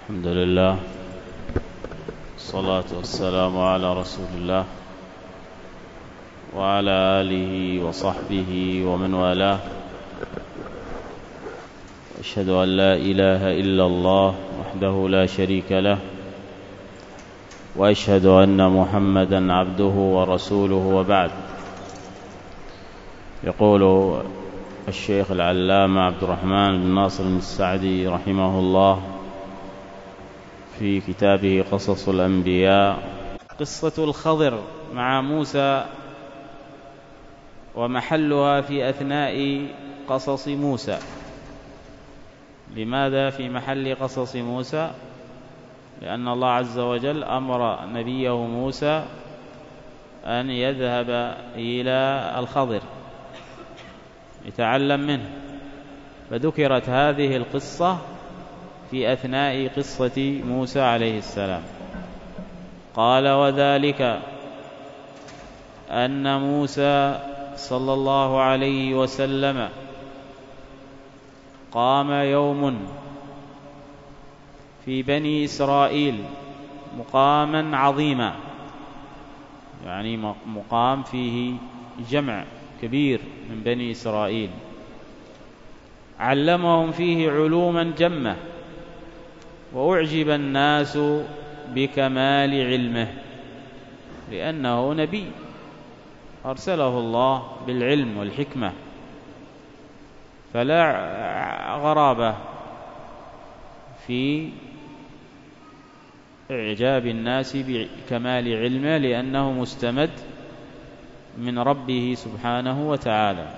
الحمد لله، الصلاة والسلام على رسول الله وعلى آله وصحبه ومن والاه، أشهد أن لا إله إلا الله وحده لا شريك له، وأشهد أن محمدًا عبده ورسوله، وبعد. يقول الشيخ العلامة عبد الرحمن بن ناصر السعدي رحمه الله في كتابه قصص الأنبياء: قصة الخضر مع موسى ومحلها في أثناء قصص موسى. لماذا في محل قصص موسى؟ لأن الله عز وجل أمر نبيه موسى أن يذهب إلى الخضر يتعلم منه، فذكرت هذه القصة في أثناء قصة موسى عليه السلام. قال: وذلك أن موسى صلى الله عليه وسلم قام يوم في بني إسرائيل مقاما عظيما، يعني مقام فيه جمع كبير من بني إسرائيل، علمهم فيه علوما جمة، وأعجب الناس بكمال علمه، لأنه نبي أرسله الله بالعلم والحكمة، فلا غرابة في إعجاب الناس بكمال علمه، لأنه مستمد من ربه سبحانه وتعالى.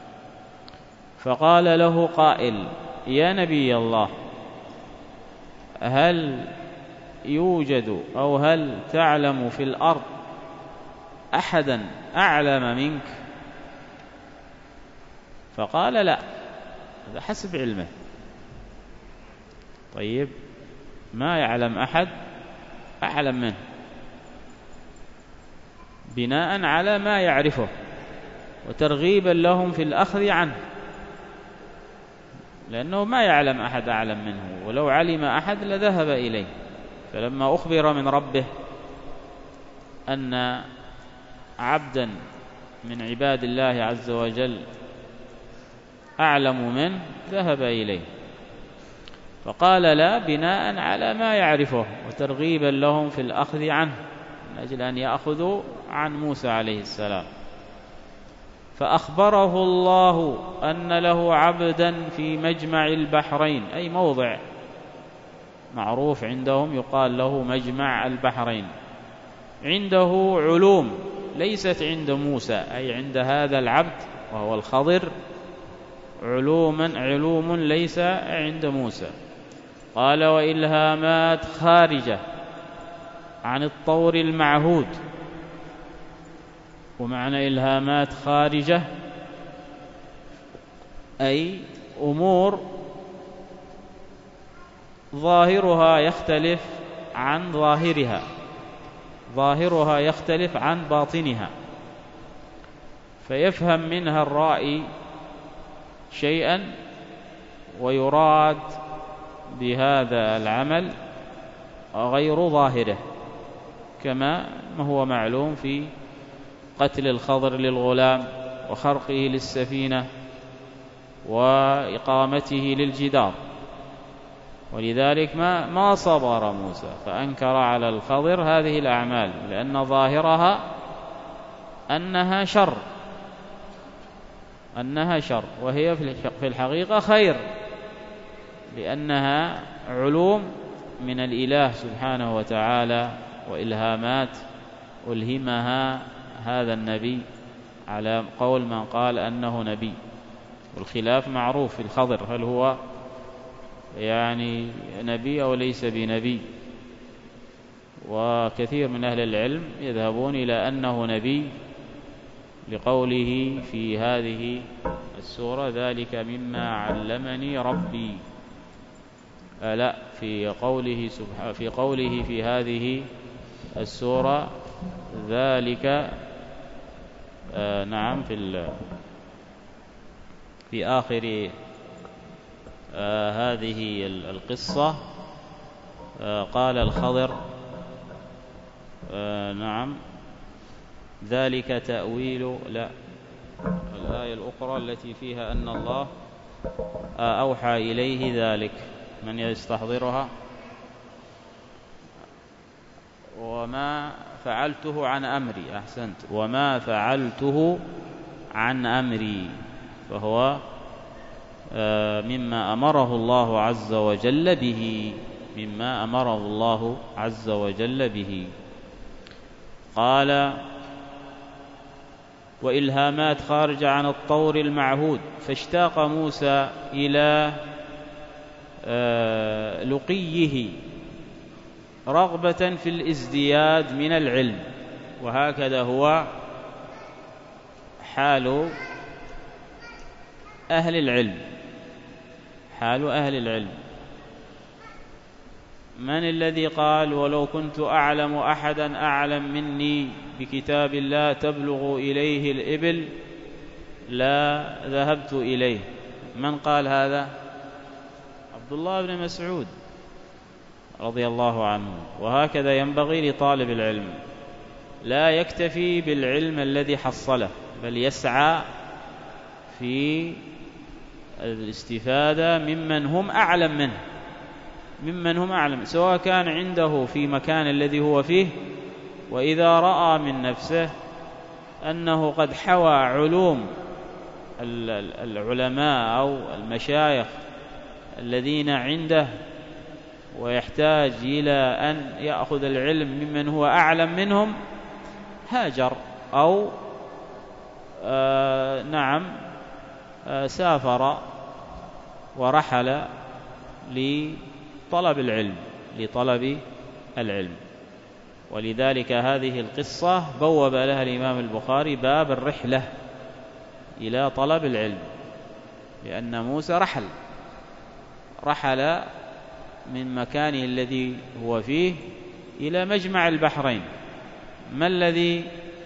فقال له قائل: يا نبي الله، هل يوجد أو هل تعلم في الأرض أحدا أعلم منك؟ فقال: لا، هذا حسب علمه. طيب، ما يعلم أحد أعلم منه بناء على ما يعرفه، وترغيبا لهم في الأخذ عنه، لأنه ما يعلم أحد أعلم منه، ولو علم أحد لذهب إليه. فلما أخبر من ربه أن عبدا من عباد الله عز وجل أعلم منه ذهب إليه، فقال: لا، بناء على ما يعرفه وترغيبا لهم في الأخذ عنه، من أجل أن يأخذوا عن موسى عليه السلام. فأخبره الله أن له عبدا في مجمع البحرين، أي موضع معروف عندهم يقال له مجمع البحرين، عنده علوم ليست عند موسى، أي عند هذا العبد وهو الخضر علوم ليس عند موسى. قال: وإلهامات خارجة عن الطور المعهود. ومعنى إلهامات خارجة أي أمور ظاهرها يختلف عن ظاهرها يختلف عن باطنها، فيفهم منها الرائي شيئا ويراد بهذا العمل غير ظاهره، كما هو معلوم في قتل الخضر للغلام وخرقه للسفينة وإقامته للجدار. ولذلك ما صبر موسى فأنكر على الخضر هذه الأعمال، لأن ظاهرها أنها شر، وهي في الحقيقة خير، لأنها علوم من الإله سبحانه وتعالى وإلهامات ألهمها هذا النبي، على قول من قال أنه نبي. والخلاف معروف في الخضر، هل هو يعني نبي أو ليس بنبي، وكثير من أهل العلم يذهبون إلى أنه نبي، لقوله في هذه السورة: ذلك مما علمني ربي. لا، في قوله في هذه السورة ذلك، نعم، في آخر هذه القصة قال الخضر نعم ذلك تأويل لا الآية الأخرى التي فيها أن الله أوحى إليه ذلك، من يستحضرها؟ وما فعلته عن أمري، أحسنت، وما فعلته عن أمري، فهو مما أمره الله عز وجل به، مما أمره الله عز وجل به. قال وإلهامات خارجة عن الطور المعهود، فاشتاق موسى إلى لقيه رغبة في الازدياد من العلم، وهكذا هو حال أهل العلم، حال أهل العلم. من الذي قال ولو كنت أعلم أحدا أعلم مني بكتاب الله تبلغ إليه الإبل لا ذهبت إليه؟ من قال هذا؟ عبد الله بن مسعود رضي الله عنه. وهكذا ينبغي لطالب العلم، لا يكتفي بالعلم الذي حصله، بل يسعى في الاستفادة ممن هم أعلم منه، ممن هم أعلم، سواء كان عنده في مكان الذي هو فيه، وإذا رأى من نفسه أنه قد حوى علوم العلماء أو المشايخ الذين عنده ويحتاج إلى أن يأخذ العلم ممن هو أعلم منهم، هاجر أو سافر ورحل لطلب العلم. ولذلك هذه القصة بوب لها الإمام البخاري باب الرحلة إلى طلب العلم، لأن موسى رحل من مكانه الذي هو فيه إلى مجمع البحرين. ما الذي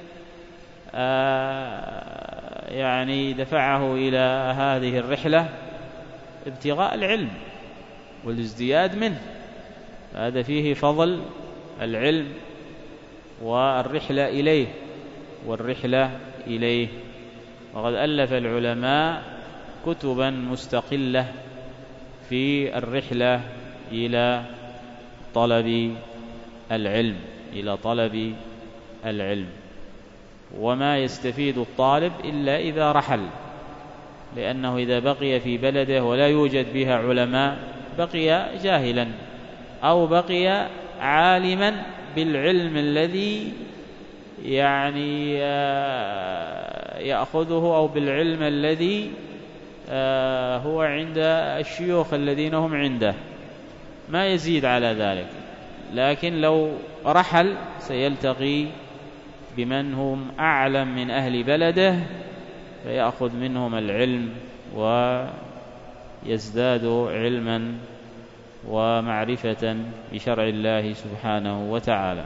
دفعه إلى هذه الرحلة؟ ابتغاء العلم والازدياد منه، هذا فيه فضل العلم والرحلة إليه. وقد ألف العلماء كتبا مستقلة في الرحلة إلى طلب العلم، وما يستفيد الطالب إلا إذا رحل، لأنه إذا بقي في بلده ولا يوجد بها علماء بقي جاهلا، أو بقي عالما بالعلم الذي يأخذه، أو بالعلم الذي هو عند الشيوخ الذين هم عنده، ما يزيد على ذلك. لكن لو رحل سيلتقي بمن هم أعلم من أهل بلده، فيأخذ منهم العلم ويزداد علما ومعرفة بشرع الله سبحانه وتعالى.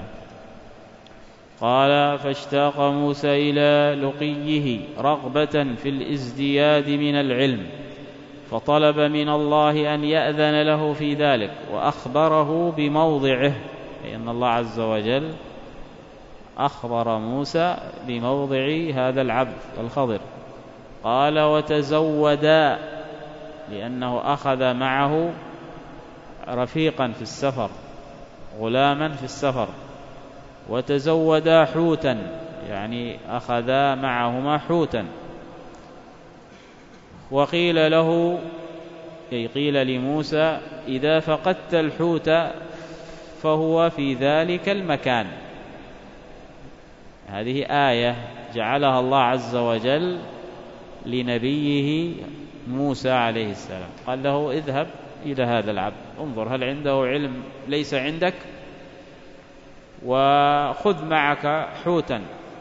قال فاشتاق موسى إلى لقيه رغبة في الازدياد من العلم، فطلب من الله أن يأذن له في ذلك، وأخبره بموضعه، لأن الله عز وجل أخبر موسى بموضع هذا العبد الخضر. قال وتزودا، لأنه أخذ معه رفيقا في السفر، غلاما في السفر. وتزودا حوتا، أخذا معهما حوتا. وقيل له، قيل لموسى إذا فقدت الحوت فهو في ذلك المكان. هذه آية جعلها الله عز وجل لنبيه موسى عليه السلام، قال له اذهب إلى هذا العبد، انظر هل عنده علم ليس عندك، وخذ معك حوتا،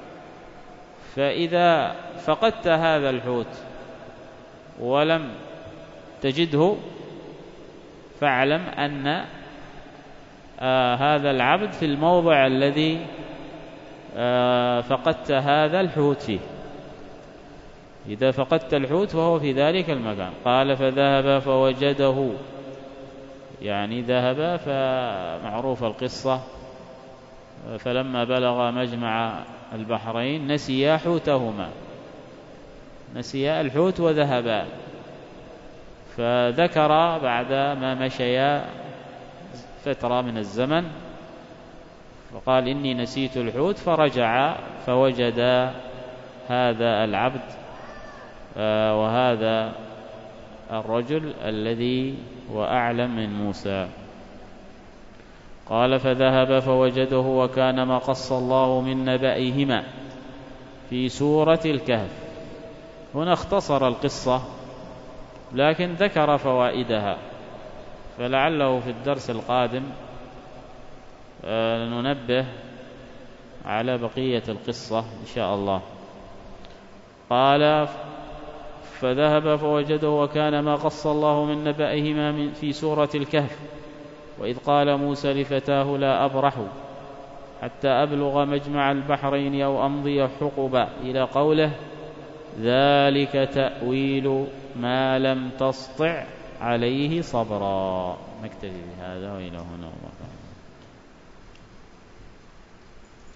فإذا فقدت هذا الحوت ولم تجده فاعلم أن هذا العبد في الموضع الذي فقدت هذا الحوت فيه. إذا فقدت الحوت فهو في ذلك المكان. قال فذهب فوجده، يعني ذهب، فمعروف القصة، فلما بلغ مجمع البحرين نسيا حوتهما، نسيا الحوت وذهبا، فذكر بعد ما مشيا فترة من الزمن فقال إني نسيت الحوت، فرجع فوجد هذا العبد وهذا الرجل الذي هو أعلم من موسى. قال فذهب فوجده وكان ما قص الله من نبأهما في سورة الكهف. هنا اختصر القصة لكن ذكر فوائدها، فلعله في الدرس القادم ننبه على بقية القصة إن شاء الله. قال فذهب فوجده وكان ما قص الله من نبأهما في سورة الكهف، وإذ قال موسى لفتاه لا أبرح حتى أبلغ مجمع البحرين أو أمضي حقبا، إلى قوله ذلك تأويل ما لم تسطع عليه صبرا. نكتفي بهذا وإلى هنا.